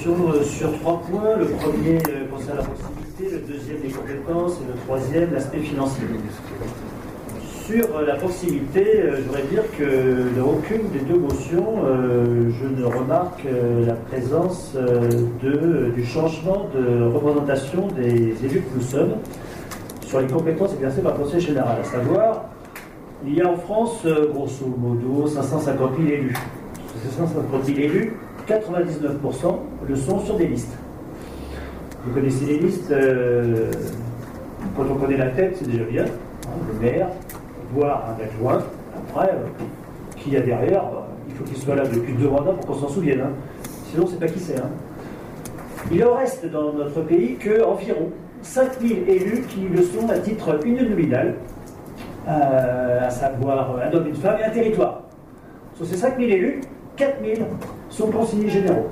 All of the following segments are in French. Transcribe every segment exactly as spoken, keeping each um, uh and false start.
intervention euh, sur trois points. Le premier euh, concerne la proximité, le deuxième les compétences et le troisième l'aspect financier. Sur euh, la proximité, euh, je voudrais dire que dans aucune des deux motions, euh, je ne remarque euh, la présence euh, de, du changement de représentation des élus que nous sommes sur les compétences exercées par le Conseil général. À savoir, il y a en France, euh, grosso modo, cinq cent cinquante mille élus. Sur ces cinq cent cinquante mille élus, quatre-vingt-dix-neuf pour cent le sont sur des listes. Vous connaissez les listes, euh, quand on connaît la tête, c'est déjà bien. Hein, le maire, voire un adjoint. Après, euh, qui y a derrière, bah, il faut qu'il soit là depuis deux mandats pour qu'on s'en souvienne. Hein. Sinon, on ne sait pas qui c'est. Hein. Il en reste dans notre pays qu'environ cinq mille élus qui le sont à titre uninominal, euh, à savoir un homme, une femme et un territoire. Sur ces cinq mille élus, quatre mille sont conseillers généraux.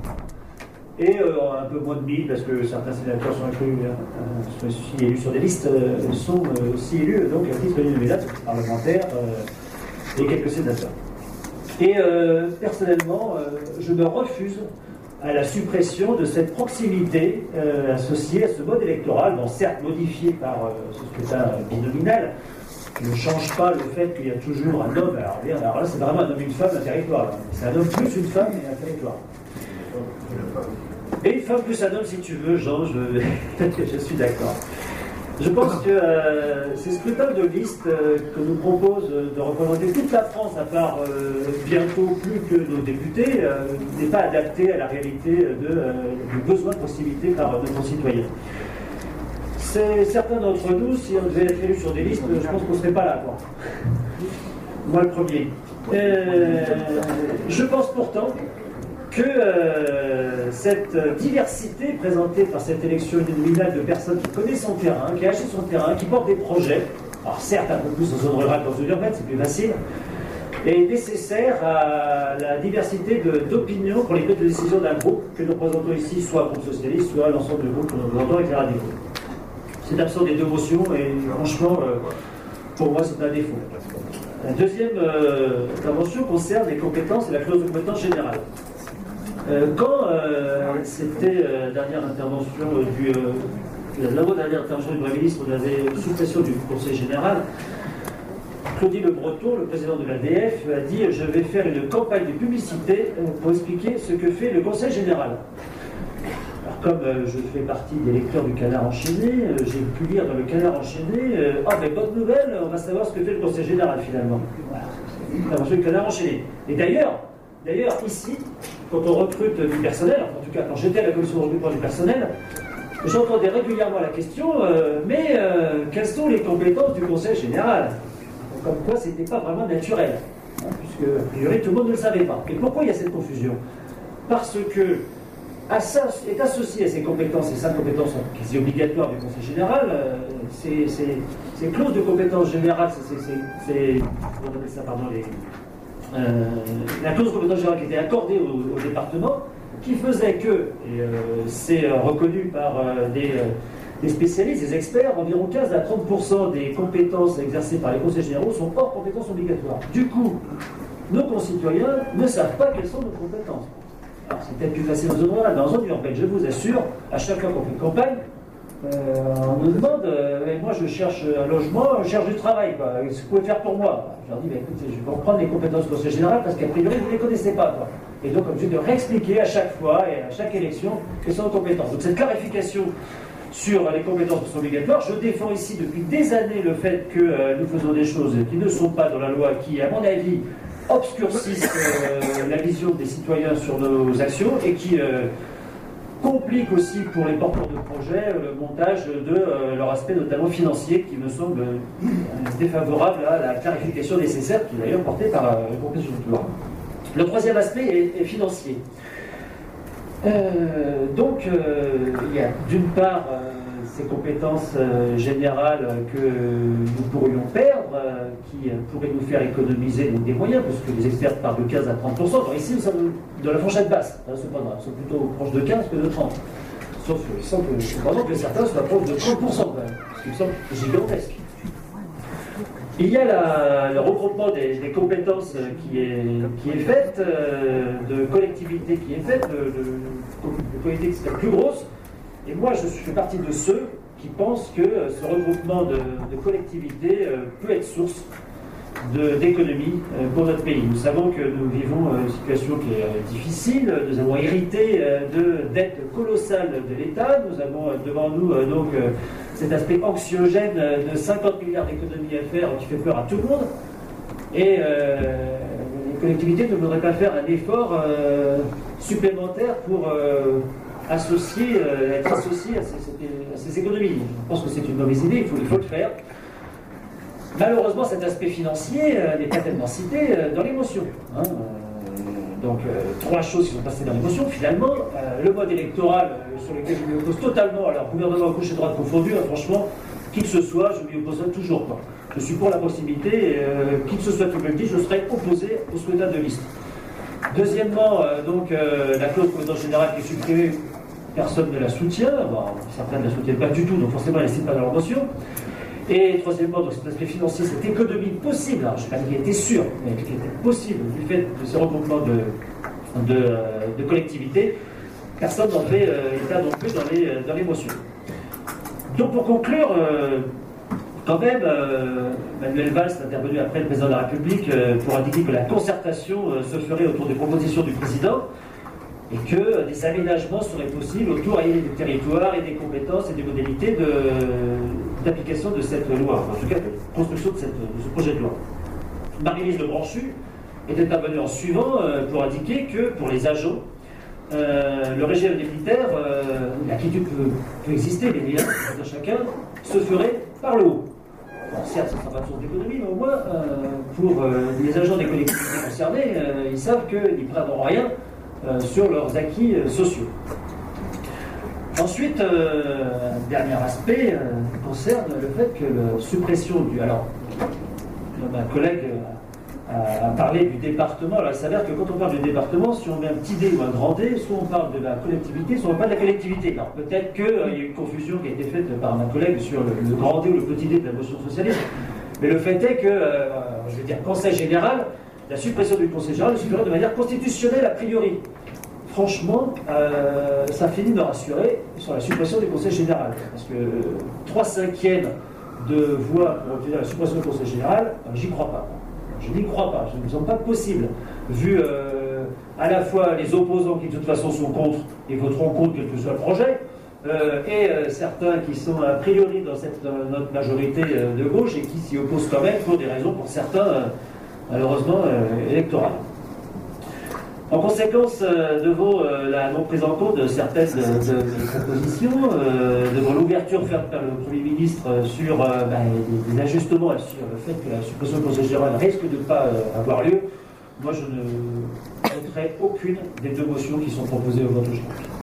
Et euh, un peu moins de mille, parce que certains sénateurs sont, inclus, euh, sont aussi élus sur des listes, euh, sont euh, aussi élus donc à titre uninominal, parlementaires euh, et quelques sénateurs. Et euh, personnellement, euh, je me refuse à la suppression de cette proximité euh, associée à ce mode électoral, bon, certes modifié par euh, ce scrutin binominal, qui ne change pas le fait qu'il y a toujours un homme. Alors, alors là, c'est vraiment un homme, une femme, un territoire. C'est un homme plus une femme et un territoire. Et une femme plus un homme, si tu veux, Jean, je, je suis d'accord. Je pense que euh, ces scrutins de liste euh, que nous propose de représenter toute la France, à part euh, bientôt plus que nos députés, euh, n'est pas adapté à la réalité de, euh, du besoin de proximité par nos concitoyens. Certains d'entre nous, si on devait être élus sur des listes, je pense qu'on ne serait pas là, quoi. Moi le premier. Euh, je pense pourtant que euh, cette diversité présentée par cette élection uninominale de personnes qui connaissent son terrain, qui agissent sur son terrain, qui portent des projets, alors certes un peu plus en zone rurale qu'en zone urbaine, c'est plus facile, est nécessaire à la diversité d'opinions pour les prises de décision d'un groupe que nous présentons ici, soit le groupe socialiste, soit l'ensemble du groupe que nous présentons avec les radicaux. C'est absent des deux motions et franchement, euh, pour moi, c'est un défaut. La deuxième euh, intervention concerne les compétences et la clause de compétence générale. Euh, quand euh, c'était la euh, dernière intervention euh, du euh, l'avant-dernière intervention du Premier ministre, on avait une suppression du Conseil général. Claudie Le Breton, le président de l'A D F, a dit « Je vais faire une campagne de publicité pour expliquer ce que fait le Conseil général ». Alors, comme euh, je fais partie des lecteurs du Canard enchaîné, euh, j'ai pu lire dans le Canard enchaîné euh, « Ah, mais bonne nouvelle, on va savoir ce que fait le Conseil général finalement. » Voilà, c'est le Canard enchaîné. Et d'ailleurs, d'ailleurs, ici, quand on recrute du personnel, en tout cas quand j'étais à la commission de recrutement du personnel, j'entendais régulièrement la question euh, « Mais euh, quelles sont les compétences du Conseil général ?» Comme quoi, ce n'était pas vraiment naturel, hein, puisque, a priori, tout le monde ne le savait pas. Et pourquoi il y a cette confusion? Parce que est associé à ces compétences, et cinq compétences sont quasi obligatoires du Conseil général, euh, ces, ces, ces clauses de compétences générales, c'est ça, pardon, les, euh, la clause de compétence générale qui était accordée au, au département, qui faisait que, et euh, c'est euh, reconnu par euh, des, euh, des spécialistes, des experts, environ quinze à trente pour cent des compétences exercées par les conseils généraux sont hors compétences obligatoires. Du coup, nos concitoyens ne savent pas quelles sont nos compétences. Alors c'est peut-être plus facile en zone rurale, mais en zone urbaine, je vous assure, à chaque fois qu'on fait une campagne, euh, on nous demande, euh, moi je cherche un logement, je cherche du travail, quoi. Qu'est-ce que vous pouvez faire pour moi? Je leur dis, bah, écoutez, je vais reprendre les compétences du Conseil général parce qu'a priori vous ne les connaissez pas, quoi. Et donc obligé de réexpliquer à chaque fois et à chaque élection quelles sont nos compétences. Donc cette clarification sur les compétences qui sont obligatoires, je défends ici depuis des années le fait que euh, nous faisons des choses qui ne sont pas dans la loi, qui, à mon avis, obscurcissent euh, la vision des citoyens sur nos actions et qui euh, compliquent aussi pour les porteurs de projets euh, le montage de euh, leur aspect notamment financier qui me semble euh, défavorable à la clarification nécessaire qui est d'ailleurs portée par euh, le groupe de loi. Le troisième aspect est, est financier. Euh, donc euh, il y a d'une part euh, ces compétences euh, générales que nous pourrions perdre, euh, qui euh, pourraient nous faire économiser donc, des moyens, parce que les experts parlent de quinze à trente pour cent. Alors ici, nous sommes de la fourchette basse, hein, cependant, nous sommes plutôt proches de quinze que de trente. Sauf qu'il semble que, cependant que certains soient proches de trente pour cent, quand même, ce qui me semble gigantesque. Il y a la, le regroupement des, des compétences qui est, qui est fait, euh, de collectivité qui est faite, de, de, de collectivité qui serait plus grosse. Et moi, je fais partie de ceux qui pensent que ce regroupement de, de collectivités euh, peut être source d'économie euh, pour notre pays. Nous savons que nous vivons euh, une situation qui est euh, difficile. Nous avons hérité euh, de dettes colossales de l'État. Nous avons euh, devant nous euh, donc euh, cet aspect anxiogène euh, de cinquante milliards d'économies à faire qui fait peur à tout le monde. Et euh, les collectivités ne voudraient pas faire un effort euh, supplémentaire pour euh, associer, euh, être associées à ces, à ces économies. Je pense que c'est une mauvaise idée, il faut, il faut le faire. Malheureusement, cet aspect financier euh, n'est pas tellement cité euh, dans l'émotion. Hein. Euh, donc, euh, trois choses qui sont passées dans l'émotion. Finalement, euh, le mode électoral euh, sur lequel je m'y oppose totalement, alors gouvernement gauche et droite confondu, hein, franchement, qui que ce soit, je m'y opposerai toujours pas. Je suis pour la proximité, et, euh, qui que ce soit qui me le dit, je serai opposé au scrutin de liste. Deuxièmement, euh, donc, euh, la clause de compétence générale qui est supprimée, personne ne la soutient. Bon, certains ne la soutiennent pas du tout, donc forcément, elle n'est pas dans leur motion. Et troisièmement, donc cet aspect financier, cette économie possible, alors je ne sais pas qu'elle était sûre, mais qu'elle était possible du fait de ce regroupement de, de, de collectivités, personne n'en fait euh, état non plus dans les, dans les motions. Donc pour conclure, euh, quand même, euh, Manuel Valls est intervenu après le président de la République euh, pour indiquer que la concertation euh, se ferait autour des propositions du président et que euh, des aménagements seraient possibles autour du territoire et des compétences et des modalités d'application de, de cette loi, en tout cas de construction de, cette, de ce projet de loi. Marie-Lise Lebranchu est intervenue en suivant euh, pour indiquer que pour les agents, euh, le régime indemnitaire, euh, l'inquiétude peut, peut exister, mais bien, de chacun, se ferait par le haut. Bon, certes, ce ne sera pas de source d'économie, mais au moins, euh, pour euh, les agents des collectivités concernées, euh, ils savent qu'ils ne prendront rien euh, sur leurs acquis euh, sociaux. Ensuite, euh, un dernier aspect euh, concerne le fait que la suppression du... Alors, ma collègue a, a parlé du département. Alors, il s'avère que quand on parle du département, si on met un petit dé ou un grand dé, soit on parle de la collectivité, soit on parle de la collectivité. Alors, peut-être qu'il euh, y a eu une confusion qui a été faite par ma collègue sur le, le grand dé ou le petit dé de la motion socialiste. Mais le fait est que, euh, je veux dire, Conseil général, la suppression du Conseil général se ferait de manière constitutionnelle a priori. Franchement, euh, ça finit de me rassurer sur la suppression du Conseil général. Parce que trois cinquièmes de voix pour obtenir la suppression du Conseil général, euh, j'y crois pas. Je n'y crois pas. Ça ne me semble pas possible. Vu euh, à la fois les opposants qui de toute façon sont contre et voteront contre quel que soit le projet, euh, et euh, certains qui sont a priori dans, cette, dans notre majorité euh, de gauche et qui s'y opposent quand même pour des raisons, pour certains, euh, malheureusement, euh, électorales. En conséquence, euh, devant euh, la non-prise en compte de certaines de, de, de propositions, euh, devant l'ouverture faite par le Premier ministre sur euh, ben, des, des ajustements et sur le fait que la suppression du Conseil général risque de ne pas euh, avoir lieu, moi je ne voterai aucune des deux motions qui sont proposées au vote aujourd'hui.